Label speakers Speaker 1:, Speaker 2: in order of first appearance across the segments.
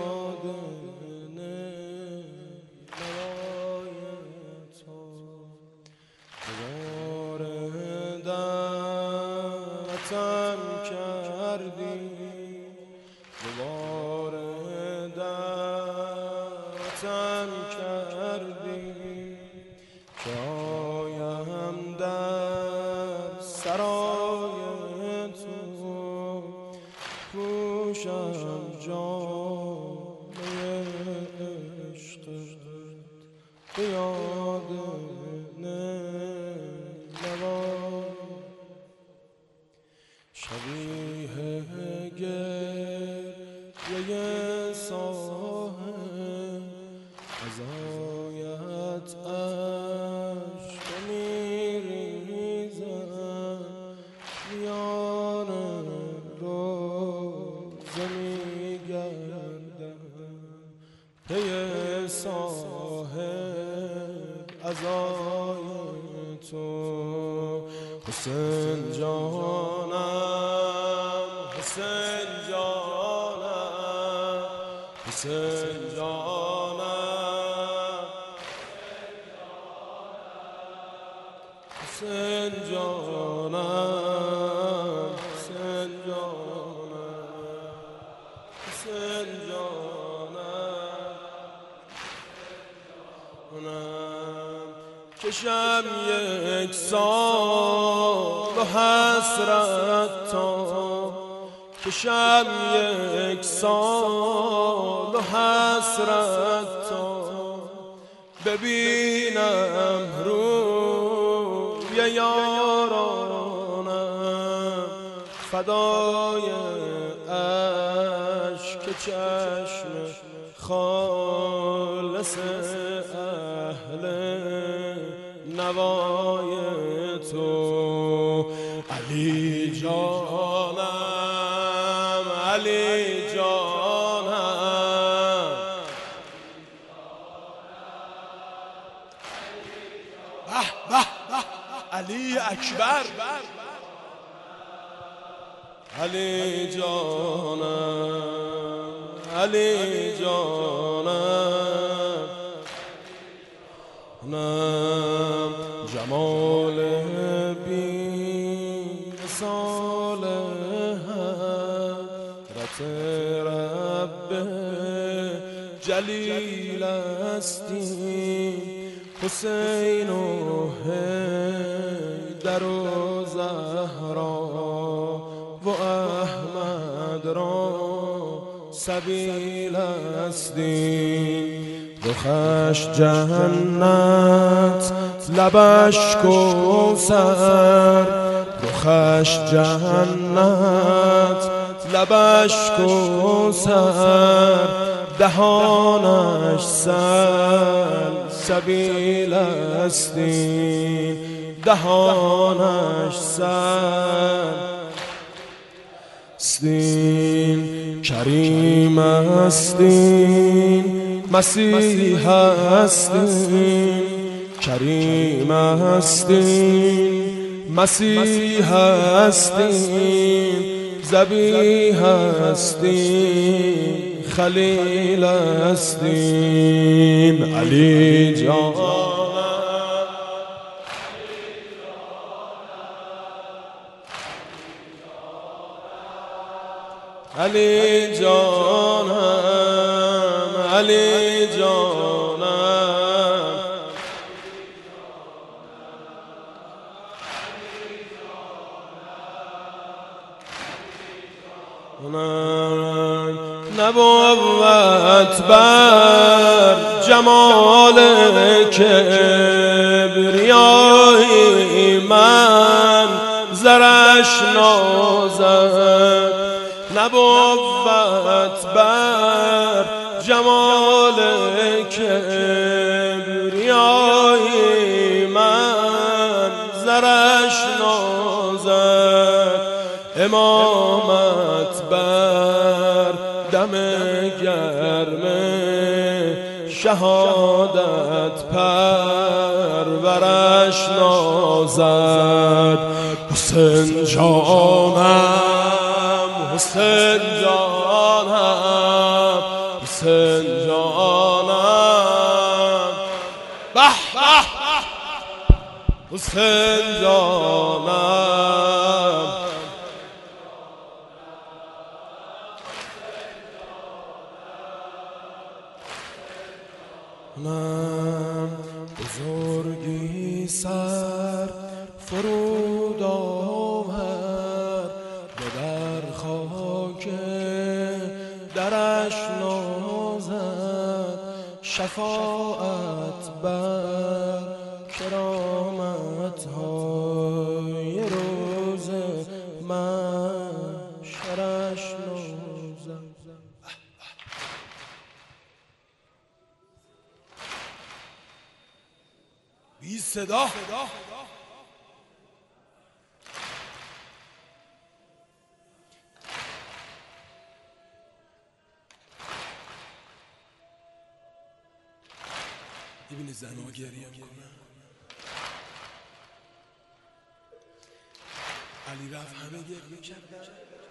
Speaker 1: یاد نوای تو دوباره دعوتم کردی دوباره دعوتم کردی که آیم در سرای تو پوشم جامه عشقت به یاد نوای شبیه گریه ساحل از آیت اشک میریزد میان روزه میگردم پی ساحل از آی تو حسین جانم حسین جانم حسین جانم حسین جانم حسین جانم حسین جانم کشم یک سال و حسرت تا کشم یک سال و حسرت تا ببینم روی یارانم فدای اشک چشم خالص اهل نوای تو علی جانم علی جانم به به علی اکبر علی جانم علی جانم جمال بی مثال حضرت رب جلیل استی حسین و حیدر و زهرا و احمد را سبیل استی رخش جنت لبش کوثر رخش جنت لبش کوثر دهانش سلسبیل استی دهانش سلسبیل کریم استین مسیح هستیم کریم هستیم مسیح هستیم ذبیح هستیم خلیل هستیم علی جانم علی جانم علی جانم نبوت بر جمال کبریایی من زرش نازد نبوت بر جمال کبریایی من زرش نازد امامت بر دم گرم شهادت پرورش نازد حسین جانم حسین جانم حسین جانم به به حسین جانم بزرگی سر فرود آورد به در خاک درش نازد شفاعت بر کرامت های روز محشرش نازد. بی صدا ببینی زنها گریه میکنن. علی رفت همه گریه کردن،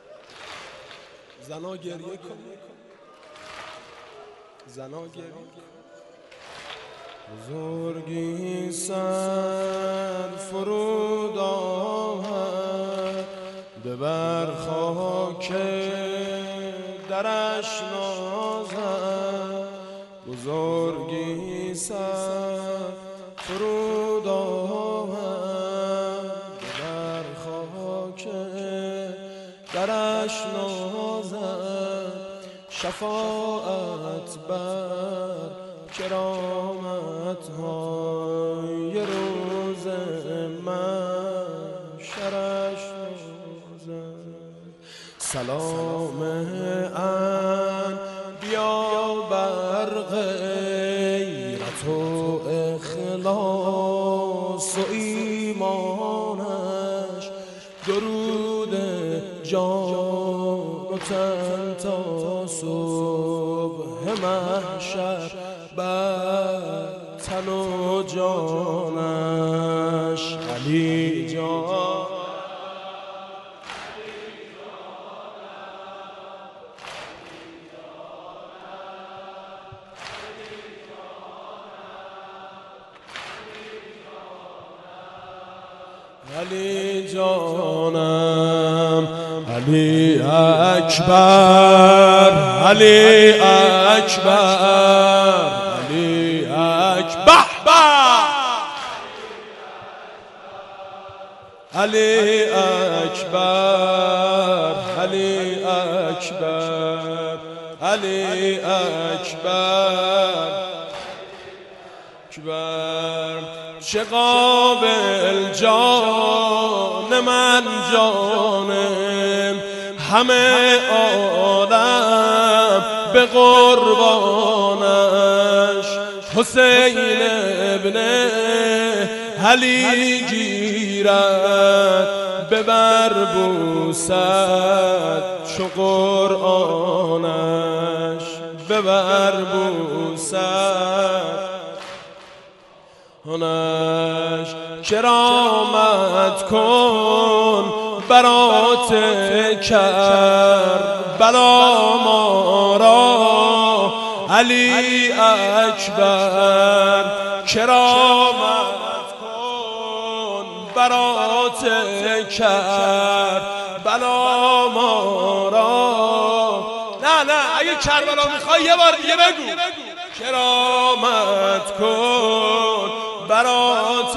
Speaker 1: زنها گریه کنن، زنها گریه کنن. بزرگی سر فرود آورد ببر خاک درش نازد. بزرگی سر فرود آورد ببر خاک درش نازد شفاعت بر کرامت های روز محشرش نازد. سلام انبیا بر غیرت و اخلاص و ایمانش، درود جان و تن تا صبح محشر بر تن و جانش. علی جان علی جانم علی اکبر علی اکبر علی اکبر علی اکبر علی اکبر علی اکبر اکبر. چه قابل جان من جانم، همه عالم به قربانش. حسین ابن علی گیرد ببر بوسد چو قرآنش. ببر بوسد هنش. کرامت کن برات کربلا ما را علی اکبر. کرامت کن برات کربلا ما را. نه اگه کربلا میخوای یه بار دیگه بگو. کرامت کن برات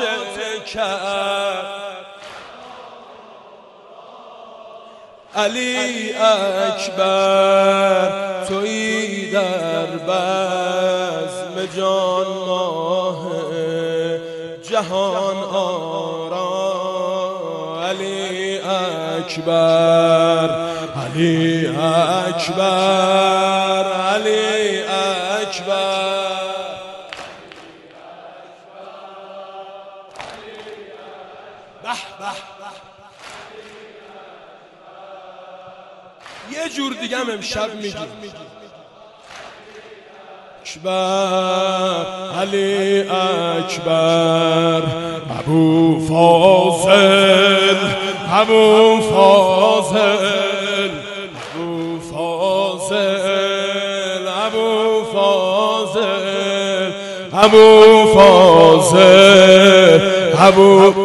Speaker 1: علی اکبر. تویی در بزم جان ماه جهان آرا. علی اکبر علی اکبر علی اکبر. یه جور دیگه هم امشب میگیم اکبر علی اکبر. ابو فاضل ابو فاضل ابو فاضل ابو فاضل ابو فاضل ابو